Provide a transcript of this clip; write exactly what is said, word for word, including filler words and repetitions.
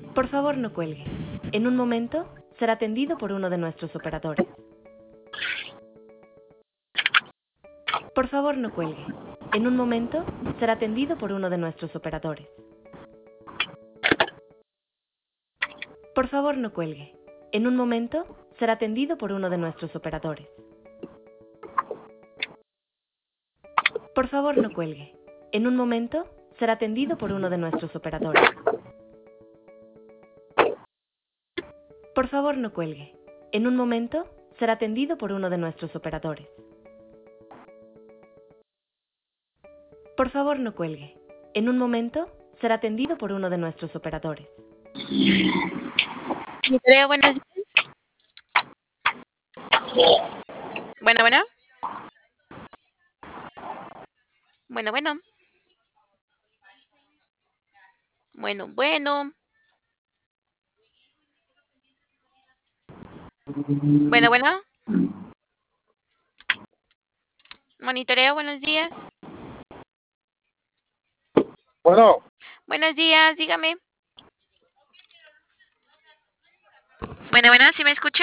Por favor, no cuelgue. En un momento será atendido por uno de nuestros operadores. Por favor, no cuelgue. En un momento será atendido por uno de nuestros operadores. Por favor, no cuelgue. En un momento será atendido por uno de nuestros operadores. Por favor, no cuelgue. En un momento será atendido por uno de nuestros operadores. Por favor, no cuelgue. En un momento será atendido por uno de nuestros operadores. Por favor, no cuelgue. En un momento será atendido por uno de nuestros operadores. Monitorea, buenos días. Bueno, bueno. Bueno, bueno. Bueno, bueno. Bueno, bueno. Monitoreo, buenos días. Bueno, Buenos días, dígame. Bueno, bueno, ¿sí me escucha?